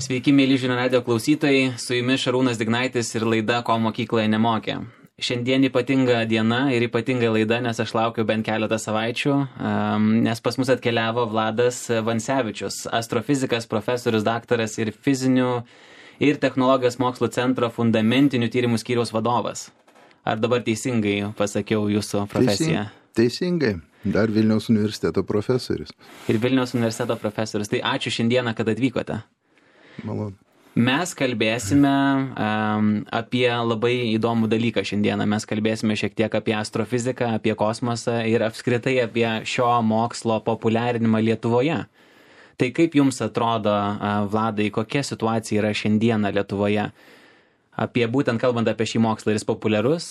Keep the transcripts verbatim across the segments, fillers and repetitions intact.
Sveiki, mėly žinių radijo klausytojai, su jumis Šarūnas Dignaitis ir laida Ko mokykloje nemokė. Šiandien ypatinga diena ir ypatinga laida, nes aš laukiu bent keletą savaičių, nes pas mus atkeliavo Vladas Vancevičius, astrofizikas, profesorius, daktaras ir fizinių ir technologijos mokslo centro fundamentinių tyrimų skyriaus vadovas. Ar dabar teisingai pasakiau jūsų profesiją? Teisingai. Dar Vilniaus universiteto profesorius. Ir Vilniaus universiteto profesorius. Tai ačiū šiandieną, kad atvykote. Malonu. Mes kalbėsime um, apie labai įdomų dalyką šiandieną. Mes kalbėsime šiek tiek apie astrofiziką, apie kosmosą ir apskritai apie šio mokslo populiarinimą Lietuvoje. Tai kaip jums atrodo, uh, Vladai, kokia situacija yra šiandieną Lietuvoje? Apie būtent kalbant apie šį mokslą, ir jis populiarus?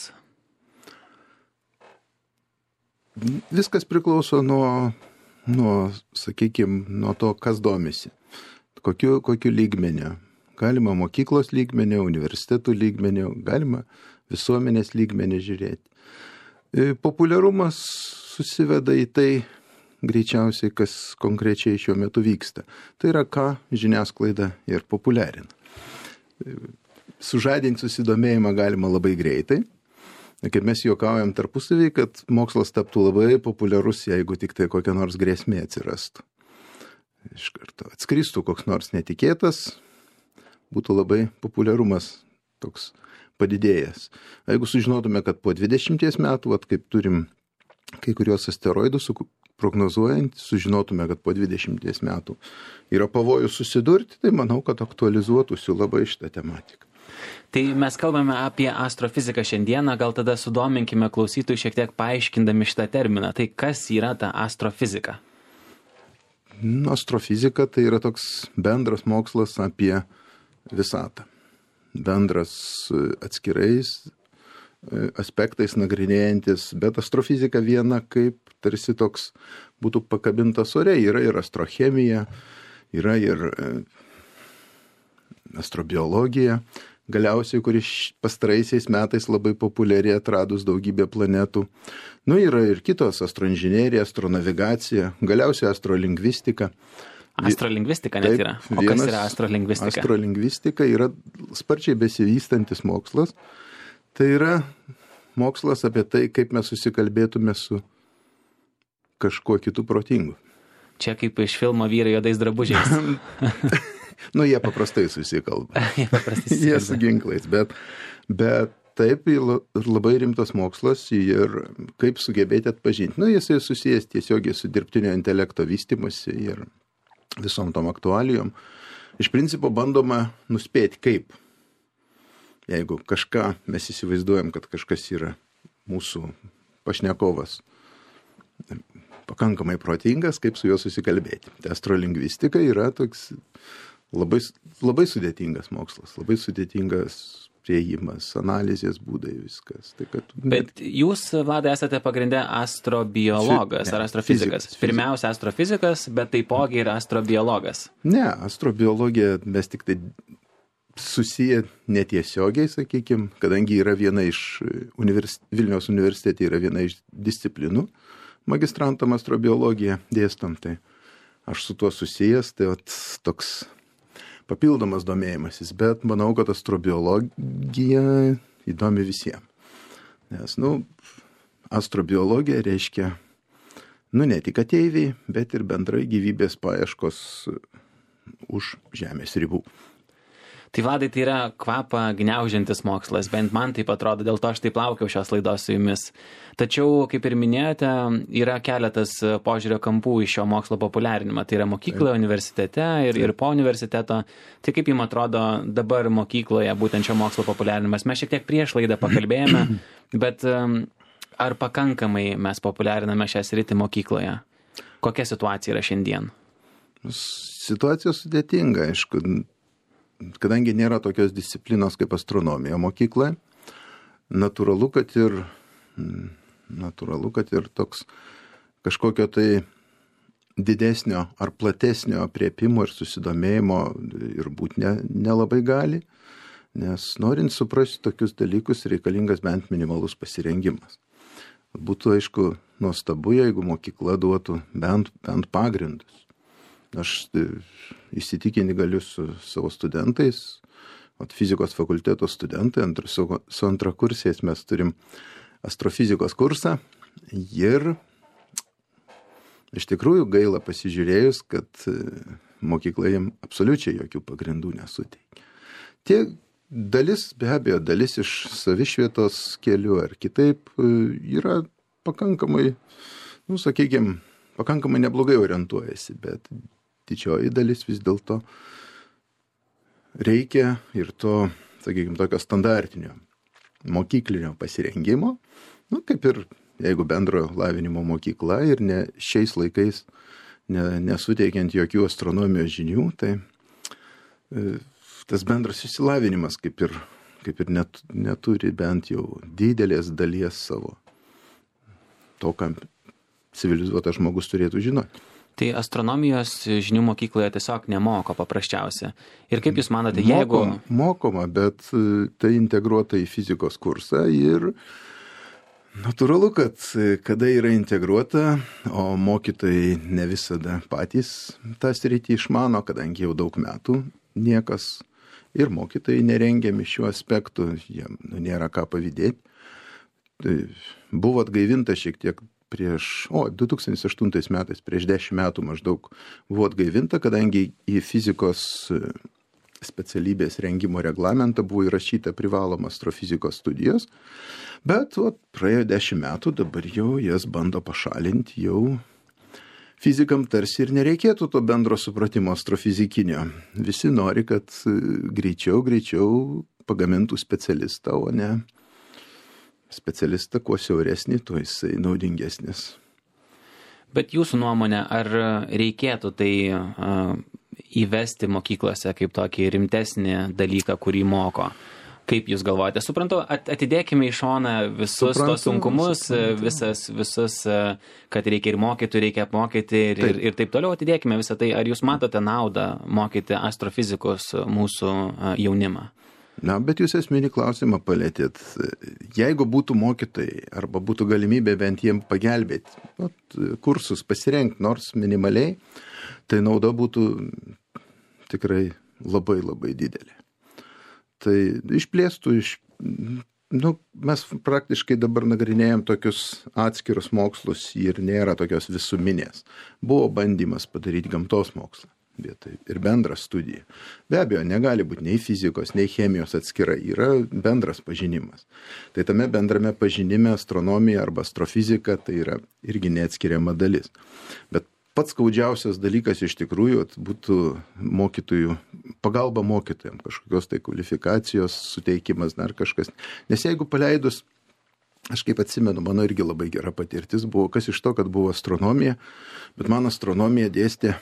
Viskas priklauso nuo, nuo sakykime, nuo to, kas domisi. Kokiu, kokiu lygmeniu. Galima mokyklos lygmeniu, universitetų lygmeniu, galima visuomenės lygmeniu žiūrėti. Populiarumas susiveda į tai greičiausiai, kas konkrečiai šiuo metu vyksta. Tai yra, ką žiniasklaida ir populiarina. Sužadinti susidomėjimą galima labai greitai. Kaip mes juokaujam tarpusavį, kad mokslas taptų labai populiarus, jeigu tik tai kokia nors grėsmė atsirastų. Iš karto atskristų koks nors netikėtas, būtų labai populiarumas toks padidėjęs. Jeigu sužinotume, kad po dvidešimties metų, vat kaip turim kai kurios asteroidus prognozuojant, sužinotume, kad po dvidešimties metų yra pavojus susidurti, tai manau, kad aktualizuotųsi labai šitą tematiką. Tai mes kalbame apie astrofiziką šiandieną, gal tada sudominkime klausytojų šiek tiek paaiškindami šitą terminą. Tai kas yra ta astrofizika? Astrofizika tai yra toks bendras mokslas apie visatą. Bendras atskirais aspektais nagrinėjantis, bet astrofizika viena kaip tarsi toks būtų pakabintas ore. Yra ir astrochemija, yra ir astrobiologija. Galiausiai, kuris pastaraisiais metais labai populiari atradus daugybę planetų. Nu, yra ir kitos astroinžinerija, astronavigacija, galiausiai astrolingvistika. Astrolingvistika net yra. O kas yra astrolingvistika? Astrolingvistika yra sparčiai besivystantis mokslas. Tai yra mokslas apie tai, kaip mes susikalbėtume su kažkuo kitu protingu. Čia kaip iš filmo Vyrai juodais drabužiais. Nu, jie paprastai susikalba. jie paprastai susikalba. Jie su ginklais, bet, bet taip labai rimtas mokslas ir kaip sugebėti atpažinti. Nu, jis susijęs tiesiogiai su dirbtinio intelekto vystymusi ir visom tom aktualijom. Iš principo bandoma nuspėti, kaip. Jeigu kažką mes įsivaizduojam, kad kažkas yra mūsų pašnekovas pakankamai protingas, kaip su juo susikalbėti. Tai astrolingvistika yra toks Labai, labai sudėtingas mokslas, labai sudėtingas priėjimas, analizės būdai, viskas. Tai, kad... Bet jūs, Vladai, esate pagrinde astrobiologas ne, ar astrofizikas? Fizikas, Pirmiausia astrofizikas, bet taipogi ir astrobiologas. Ne, astrobiologija mes tik tai susiję netiesiogiai, sakykime, kadangi yra viena iš univers... Vilniaus universitete yra viena iš disciplinų, magistrantam astrobiologiją dėstom, tai aš su tuo susijęs, tai vat, toks papildomas domėjimasis, bet manau, kad astrobiologija įdomi visiems. Nes, nu, astrobiologija reiškia, nu, ne tik ateiviai, bet ir bendrai gyvybės paieškos už Žemės ribų. Tai, Vladai, tai yra kvapą gniaužiantis mokslas, bent man taip atrodo, dėl to aš taip laukiau šios laidos su jumis. Tačiau, kaip ir minėjote, yra keletas požiūrio kampų iš šio mokslo populiarinimą. Tai yra mokykloje, universitete ir, ir po universiteto. Tai kaip jums atrodo dabar mokykloje būtent šio mokslo populiarinimas? Mes šiek tiek prieš laidą pakalbėjome, bet ar pakankamai mes populiariname šią sritį mokykloje? Kokia situacija yra šiandien? Situacija sudėtinga, aišku. Kadangi nėra tokios disciplinos kaip astronomija mokykloje, natūralu, kad ir, natūralu, kad ir toks kažkokio tai didesnio ar platesnio apriepimo ir susidomėjimo ir būti ne, nelabai gali, nes norint suprasti tokius dalykus reikalingas bent minimalus pasirengimas. Būtų, aišku, nuostabu, jeigu mokykla duotų bent, bent pagrindus. Aš įsitikinti galiu su savo studentais, at fizikos fakulteto studentai, antru, su, su antrakursiais mes turim astrofizikos kursą ir iš tikrųjų gaila pasižiūrėjus, kad mokykla jam absoliučiai jokių pagrindų nesuteikia. Tie dalis, be abejo, dalis iš savišvietos kelių ar kitaip yra pakankamai, nu, sakykime, pakankamai neblogai orientuojasi, bet didžioji dalis vis dėlto reikia ir to, sakykime, tokio standartinio mokyklinio pasirengimo, nu, kaip ir jeigu bendrojo lavinimo mokykla ir ne, šiais laikais ne, nesuteikiant jokių astronomijos žinių, tai e, tas bendras išsilavinimas kaip ir, kaip ir net, neturi bent jau didelės dalies savo to, ką civilizuotas žmogus turėtų žinoti. Tai astronomijos žinių mokykloje tiesiog nemoko paprasčiausia. Ir kaip Jūs manote, mokoma, jeigu... Mokoma, bet tai integruota į fizikos kursą ir natūralu, kad kada yra integruota, o mokytojai ne visada patys tą sritį išmano, kadangi jau daug metų niekas ir mokytojai nerengiami šiuo aspektu, jiem nu, nėra ką pavydėti. Tai buvo atgaivinta šiek tiek prieš, o, du tūkstančiai aštuntais metais, prieš dešimt metų maždaug buvo atgaivinta, kadangi į fizikos specialybės rengimo reglamentą buvo įrašyta privaloma astrofizikos studijos, bet o, praėjo dešimt metų, dabar jau jas bando pašalinti, jau fizikam tarsi ir nereikėtų to bendro supratimo astrofizikinio. Visi nori, kad greičiau, greičiau pagamintų specialistą, o ne specialistą, kuo siauresnį, tuo jisai naudingesnis. Bet jūsų nuomonė, ar reikėtų tai uh, įvesti mokyklose kaip tokį rimtesnį dalyką, kurį moko? Kaip Jūs galvojate? Suprantu, atidėkime į šoną visus suprantu, tos sunkumus, suprantu. visas, visus, kad reikia ir mokyti, reikia apmokyti ir, ir, ir taip toliau atidėkime visą tai. Ar Jūs matote naudą mokyti astrofizikus mūsų jaunimą? Na, bet Jūs esminį klausimą palėtėt. Jeigu būtų mokytojai arba būtų galimybė bent jiem pagelbėti, nu, kursus pasirengti nors minimaliai, tai nauda būtų tikrai labai labai didelė. Tai išplėstų, iš, nu, mes praktiškai dabar nagrinėjam tokius atskirus mokslus ir nėra tokios visuminės. Buvo bandymas padaryti gamtos mokslą vietoj ir bendrą studiją. Be abejo, negali būti nei fizikos, nei chemijos atskirai, yra bendras pažinimas. Tai tame bendrame pažinime astronomija arba astrofizika tai yra irgi neatskiriama dalis. Bet pats skaudžiausias dalykas iš tikrųjų būtų mokytojų, pagalba mokytojams, kažkokios tai kvalifikacijos suteikimas, dar kažkas. Nes jeigu paleidus, aš kaip atsimenu, mano irgi labai gera patirtis buvo, kas iš to, kad buvo astronomija, bet man astronomija dėstė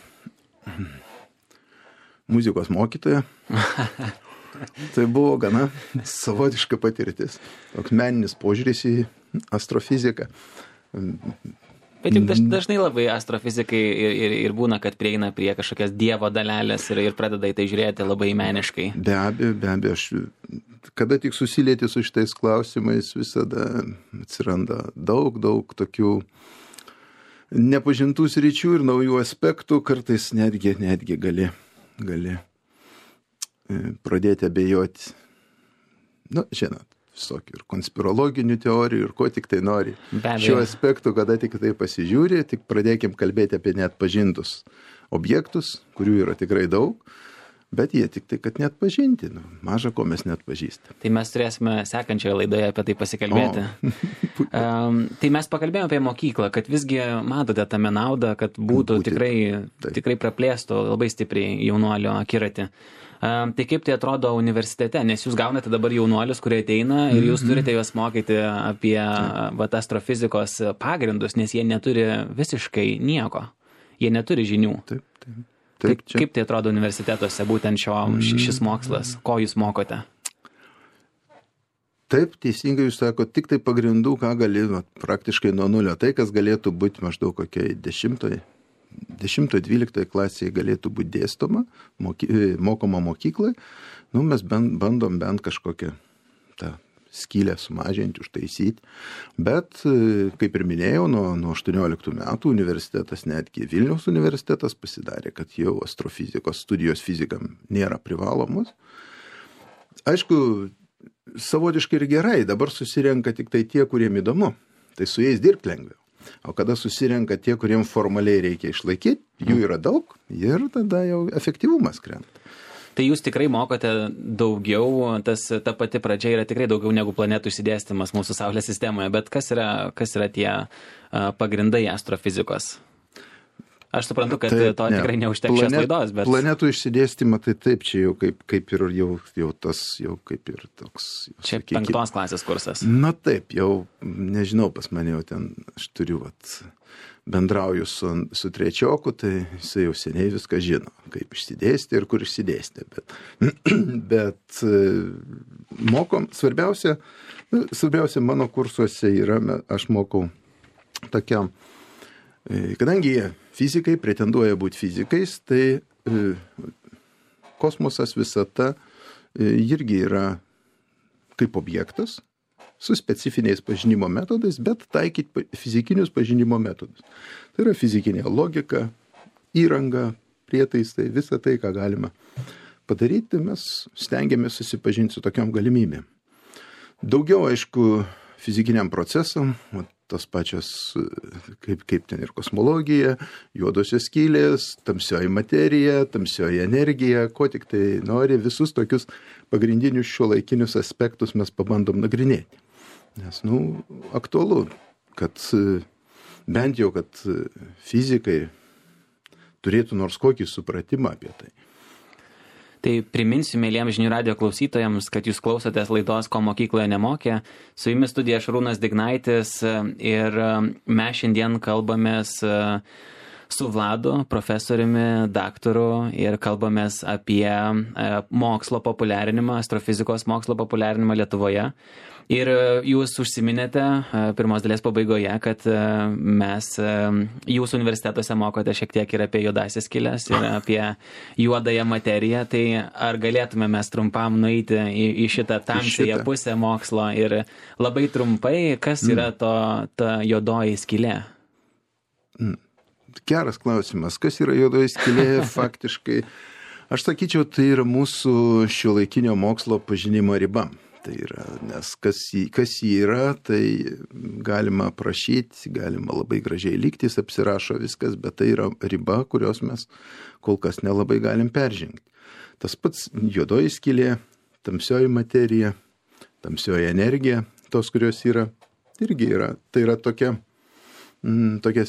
muzikos mokytoja. Tai buvo gana savotiška patirtis, toks meninis požiūris į astrofiziką. Bet juk dažnai labai astrofizikai ir, ir, ir būna, kad prieina prie kažkokias dievo dalelės ir, ir pradeda į tai žiūrėti labai meniškai. Be abejo, be abejo, aš, kada tik susilieti su šitais klausimais, visada atsiranda daug, daug tokių nepažintų sričių ir naujų aspektų, kartais netgi, netgi gali, gali pradėti abejoti, nu, žinot, visokių ir konspirologinių teorijų ir ko tik tai nori. Šiuo aspektu, kada tik tai pasižiūri, tik pradėkim kalbėti apie neatpažintus objektus, kurių yra tikrai daug, bet jie tik tai, kad neatpažinti, nu, maža ko mes neatpažįstame. Tai mes turėsime sekančioje laidoje apie tai pasikalbėti. um, tai mes pakalbėjome apie mokyklą, kad visgi matote tame naudą, kad būtų Būti, tikrai, tikrai praplėstų labai stipriai jaunuolio akiratį. Um, tai kaip tai atrodo universitete, nes jūs gaunate dabar jaunuolius, kurie ateina ir jūs turite juos mokyti apie va, astrofizikos pagrindus, nes jie neturi visiškai nieko. Jie neturi žinių. Taip, taip. Taip, tai kaip tai atrodo universitetuose būtent šio, šis mokslas? Ko jūs mokote? Taip, teisingai jūs sako, tik tai pagrindų, ką gali praktiškai nuo nulio. Tai, kas galėtų būti maždaug kokiai dešimtoje, dešimtoje, dvyliktoje klasėje galėtų būti dėstoma, moky, mokoma mokyklai, nu, mes bent, bandom bent kažkokią tą skylę sumažinti, užtaisyti. Bet, kaip ir minėjau, nuo, nuo aštuonioliktų metų universitetas, netgi Vilniaus universitetas pasidarė, kad jau astrofizikos studijos fizikam nėra privalomos. Aišku, savotiškai ir gerai, dabar susirenka tik tai tie, kuriem įdomu. Tai su jais dirbti lengviau. O kada susirenka tie, kuriem formaliai reikia išlaikyti, jų yra daug ir tada jau efektyvumas krenta. Tai jūs tikrai mokote daugiau, tas, ta pati pradžia yra tikrai daugiau negu planetų išsidėstymas mūsų Saulės sistemoje, bet kas yra, kas yra tie uh, pagrindai astrofizikos? Aš suprantu, kad taip, to ne. tikrai neužteks šios laidos, bet... Planetų išsidėstymą, tai taip, čia jau kaip, kaip ir jau, jau tas, jau kaip ir toks... Jau, čia sakykim, penktos klasės kursas. Na taip, jau, nežinau, pas mane jau ten, aš turiu, vat, bendrauju su, su trečioku, tai jisai jau seniai viską žino, kaip išsidėstė ir kur išsidėstė. Bet, bet mokom, svarbiausia, svarbiausia mano kursuose yra, aš mokau tokiam, kadangi jie fizikai pretenduoja būti fizikais, tai e, kosmosas visata e, irgi yra kaip objektas su specifiniais pažinimo metodais, bet taikyti fizikinius pažinimo metodus. Tai yra fizikinė logika, įranga, prietaisai, visa tai, ką galima padaryti, mes stengiamės susipažinti su tokiom galimybėm. Daugiau, aišku, fizikiniam procesam, tos pačios, kaip, kaip ten ir kosmologija, juodosios skylės, tamsioji materija, tamsioji energija, ko tik tai nori, visus tokius pagrindinius šiuolaikinius aspektus mes pabandom nagrinėti. Nes, nu, aktualu, kad bent jau, kad fizikai turėtų nors kokį supratimą apie tai. Tai priminsiu mėlyjams žinių radijo klausytojams, kad jūs klausotės laidos, ko mokykloje nemokė. Su jumis studija Šarūnas Dignaitis ir mes šiandien kalbamės su Vladu, profesoriumi, daktaru ir kalbamės apie mokslo populiarinimą, astrofizikos mokslo populiarinimą Lietuvoje. Ir jūs užsiminėte pirmos dalies pabaigoje, kad mes jūsų universitetuose mokote šiek tiek ir apie juodąsias skyles, ir apie juodąją materiją. Tai ar galėtume mes trumpam nueiti į, į šitą tamsiąją pusę mokslo ir labai trumpai, kas yra to, ta juodoji skylė? Geras klausimas. Kas yra juodoji skylė faktiškai? Aš sakyčiau, tai yra mūsų šiuolaikinio mokslo pažinimo riba. Tai yra, nes kas jį, kas jį yra, tai galima prašyti, galima labai gražiai lygtis, apsirašo viskas, bet tai yra riba, kurios mes kol kas nelabai galim peržengti. Tas pats juodoji skylė, tamsioji materija, tamsioji energija, tos, kurios yra, irgi yra. Tai yra tokia, mm, tokias,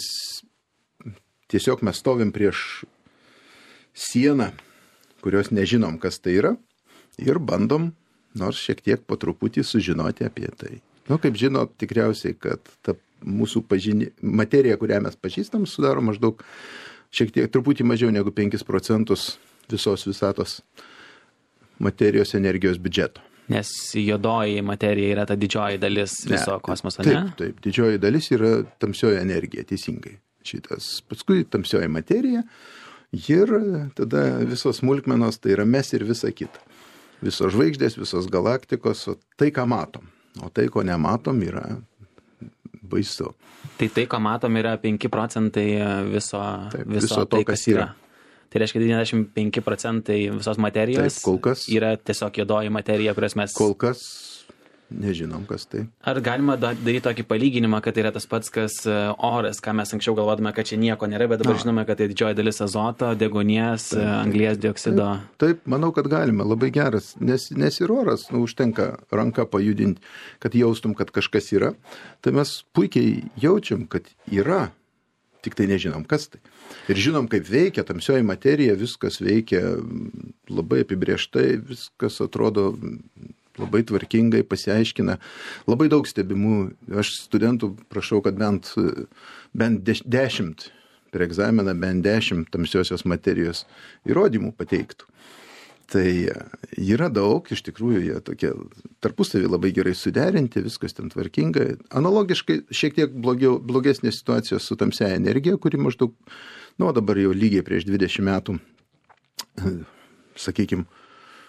tiesiog mes stovim prieš sieną, kurios nežinom, kas tai yra, ir bandom nors šiek tiek po truputį sužinoti apie tai. Nu, kaip žinot, tikriausiai, kad ta mūsų pažini... materija, kurią mes pažįstam, sudaro maždaug šiek tiek truputį mažiau negu penkis procentus visos visatos materijos energijos biudžeto. Nes juodoji materija yra ta didžioji dalis viso ne, kosmoso, ne? Taip, taip, didžioji dalis yra tamsioji energija, teisingai. Šitas, paskui tamsioji materija ir tada visos smulkmenos, tai yra mes ir visa kita. Visos žvaigždės, visos galaktikos, o tai, ką matom. O tai, ko nematom, yra baisu. Tai tai, ko matom, yra penki procentai viso, Taip, viso, viso to, tai, kas yra. yra. Tai reiškia, devyniasdešimt penki procentai visos materijos Taip, kol kas, yra tiesiog juodoji materija, kurios mes... Kol kas nežinom, kas tai. Ar galima daryti tokį palyginimą, kad tai yra tas pats, kas oras, ką mes anksčiau galvodame, kad čia nieko nėra, bet dabar Na. žinome, kad tai didžioji dalis azoto, deguonies, taip, anglies dioksido. Taip, taip, manau, kad galima, labai geras, nes, nes ir oras, nu, užtenka ranką pajudinti, kad jaustum, kad kažkas yra. Tai mes puikiai jaučiam, kad yra, tik tai nežinom, kas tai. Ir žinom, kaip veikia tamsioji materija, viskas veikia labai apibrėžtai, viskas atrodo labai tvarkingai pasiaiškina, labai daug stebimų. Aš studentų prašau, kad bent, bent dešimt per egzaminą, bent dešimt tamsiosios materijos įrodymų pateiktų. Tai yra daug, iš tikrųjų, jie tokie tarpusavį labai gerai suderinti, viskas ten tvarkingai. Analogiškai šiek tiek blogiau, blogesnė situacija su tamsiaja energija, kuri maždaug, nu, dabar jau lygiai prieš dvidešimt metų, sakykime,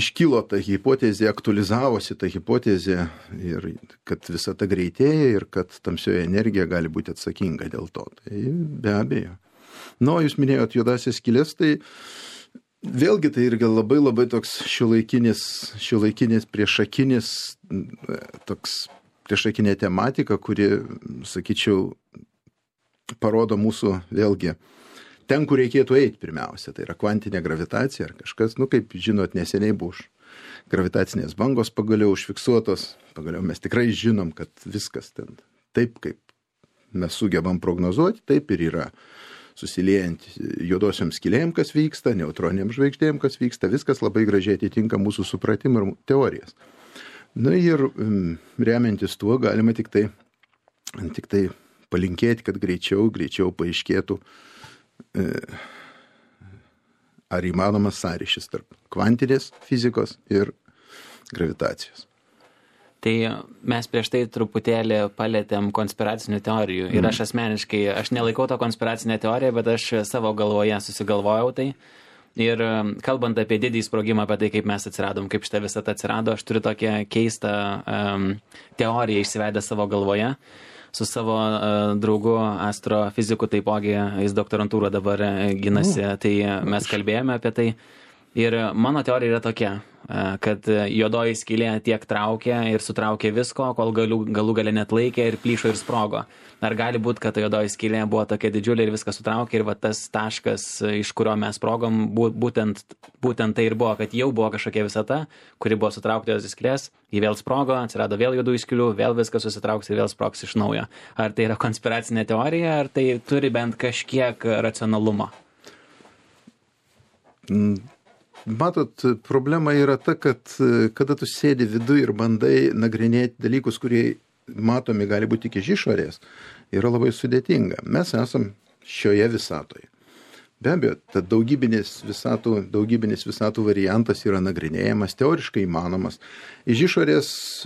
iškilo ta hipotezė, aktualizavosi ta hipotezė ir kad visata greitėja ir kad tamsioji energija gali būti atsakinga dėl to. Tai be abejo. Nu, jūs minėjot juodasias skylės, tai vėlgi tai irgi labai labai toks šiuolaikinis, šiuolaikinis priešakinis, toks priešakinė tematika, kuri, sakyčiau, parodo mūsų vėlgi ten, kur reikėtų eiti pirmiausia, tai yra kvantinė gravitacija ar kažkas, nu kaip žinot, neseniai buvo už gravitacinės bangos pagaliau užfiksuotos, pagaliau mes tikrai žinom, kad viskas ten taip, kaip mes sugebam prognozuoti, taip ir yra susiliejant juodosiam skylėm, kas vyksta, neutroniniam žvaigždėm, kas vyksta, viskas labai gražiai atitinka mūsų supratimą ir teorijas. Na ir remiantis tuo galima tik tai, tik tai palinkėti, kad greičiau, greičiau paaiškėtų, ar įmanomas sąryšis tarp kvantinės fizikos ir gravitacijos. Tai mes prieš tai truputėlį palėtėm konspiracinių teorijų ir aš asmeniškai, aš nelaikau to konspiracinę teoriją, bet aš savo galvoje susigalvojau tai. Ir kalbant apie didįjį sprogimą, apie tai, kaip mes atsiradom, kaip šitą visą atsirado, aš turiu tokią keistą um, teoriją išsivedę savo galvoje. Su savo uh, draugu astrofiziku taipogi, jis doktorantūrą dabar ginasi, tai mes kalbėjome apie tai. Ir mano teorija yra tokia, uh, kad juodoji skylė tiek traukė ir sutraukė visko, kol galų, galų gale net laikė ir plyšo ir sprogo. Ar gali būti, kad ta juodoji skylė buvo tokia didžiulė ir viską sutraukė ir va tas taškas, iš kurio mes sprogom, būtent, būtent tai ir buvo, kad jau buvo kažkokia visata, kuri buvo sutraukta juodosios skylės, ji vėl sprogo, atsirado vėl juodųjų skylių, vėl viskas susitrauks ir vėl sprogs iš naujo. Ar tai yra konspiracinė teorija, ar tai turi bent kažkiek racionalumo? Matot, problema yra ta, kad kada tu sėdi viduje ir bandai nagrinėti dalykus, kurie matomi gali būti tik iš išorės, yra labai sudėtinga. Mes esam šioje visatoje. Be abejo, ta daugybinis visatų, daugybinis visatų variantas yra nagrinėjamas, teoriškai įmanomas. Iš išorės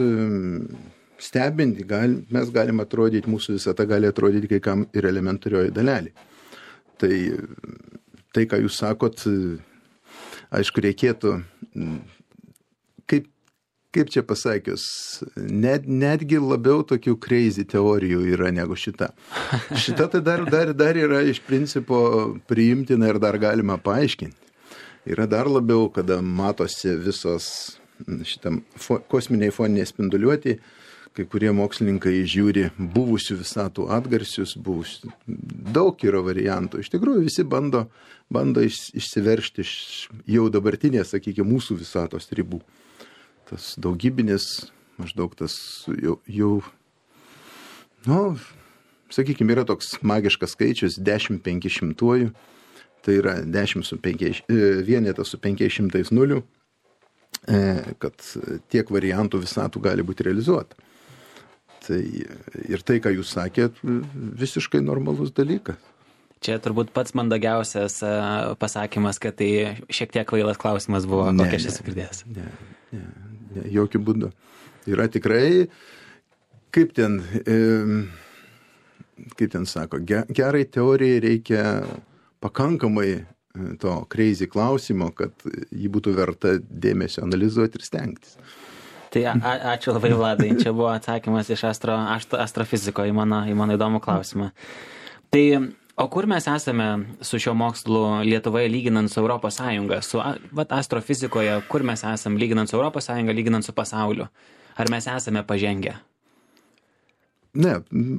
stebint, gal, mes galim atrodyti, mūsų visata gali atrodyti kai kam ir elementarioji dalelė. Tai, tai ką jūs sakot, aišku, reikėtų, kaip Kaip čia pasakius, net, netgi labiau tokių crazy teorijų yra negu šita. Šita tai dar, dar, dar yra iš principo priimtina ir dar galima paaiškinti. Yra dar labiau, kada matosi visos šitam fo, kosminiai foniniai spinduliuoti, kai kurie mokslininkai žiūri buvusių visatų atgarsius, buvusių. Daug yra variantų. Iš tikrųjų visi bando, bando iš, išsiveršti iš jau dabartinės, sakykime, mūsų visatos ribų. Tas daugybinis, maždaug tas jau, jau nu, sakykime, yra toks magiškas skaičius dešimt penki šimtuoju, tai yra dešimt su penkiais, vienetas su penkiais šimtais nulių, kad tiek variantų visatų gali būti realizuota. Tai ir tai, ką jūs sakėt, visiškai normalus dalykas. Čia turbūt pats mandagiausias pasakymas, kad tai šiek tiek kvailas klausimas buvo, ne, kokia aš esu girdėjęs. Ne, ne, ne, jokių būdų. Yra tikrai, kaip ten, e, kaip ten sako, gerai teorijai reikia pakankamai to crazy klausimo, kad jį būtų verta dėmesio analizuoti ir stengtis. Tai a, ačiū labai, Vladai. Čia buvo atsakymas iš astro, astrofiziko į mano, į mano įdomų klausimą. Tai o kur mes esame su šio mokslu Lietuvoje lyginant su Europos Sąjunga? Su vat, astrofizikoje, kur mes esame lyginant su Europos Sąjunga, lyginant su pasauliu? Ar mes esame pažengę? Ne,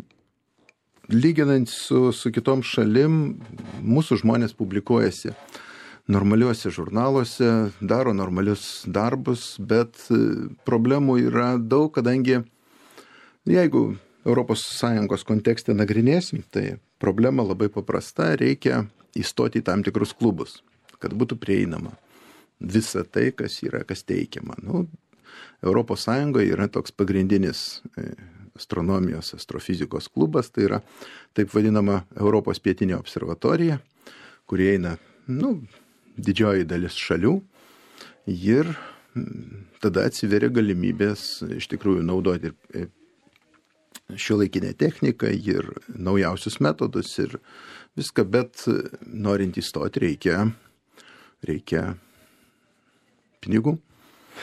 lyginant su, su kitom šalim, mūsų žmonės publikuojasi normaliuose žurnaluose, daro normalius darbus, bet problemų yra daug, kadangi jeigu Europos Sąjungos kontekste nagrinėsim, tai problema labai paprasta, reikia įstoti į tam tikrus klubus, kad būtų prieinama visa tai, kas yra, kas teikiama. Nu, Europos Sąjungoje yra toks pagrindinis astronomijos, astrofizikos klubas, tai yra taip vadinama Europos pietinė observatorija, kurie eina, nu, didžioji dalis šalių ir tada atsiveria galimybės iš tikrųjų naudoti ir šiuolaikinę techniką ir naujausius metodus ir viską, bet norint įstoti reikia, reikia pinigų.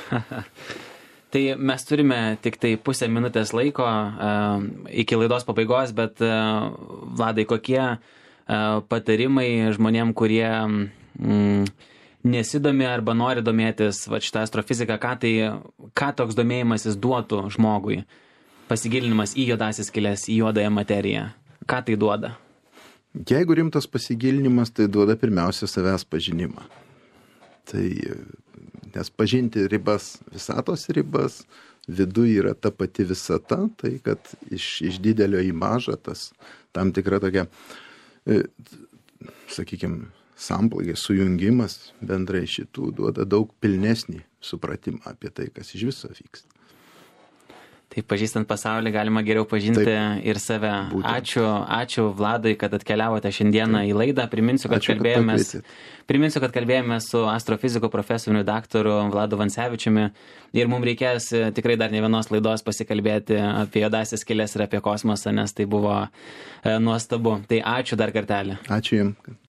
Tai mes turime tik tai pusę minutės laiko uh, iki laidos pabaigos, bet uh, Vladai, kokie uh, patarimai žmonėm, kurie mm, nesidomi arba nori domėtis va, šitą astrofiziką, ką, tai, ką toks domėjimasis duotų žmogui? Pasigilinimas į juodąsias skyles, į juodąją materiją. Ką tai duoda? Jeigu rimtas pasigilinimas, tai duoda pirmiausia savęs pažinimą. Tai, nes pažinti ribas, visatos ribas, viduje yra ta pati visata, tai kad iš, iš didelio į mažą tas tam tikra tokia, e, sakykime, samplaigė, sujungimas bendrai šitų duoda daug pilnesnį supratimą apie tai, kas iš viso vyksta. Tai pažįstant pasaulį galima geriau pažinti Taip, ir save. Būtent. Ačiū, ačiū Vladai, kad atkeliavote šiandieną Taip. Į laidą. Priminsiu, kad ačiū, kalbėjomės, kad priminsiu, kad kalbėjomės su astrofiziku profesoriumi daktaru Vladu Vancevičiumi ir mums reikės tikrai dar ne vienos laidos pasikalbėti apie juodąsias skyles ir apie kosmosą, nes tai buvo nuostabu. Tai ačiū dar kartelį. Ačiū Jums.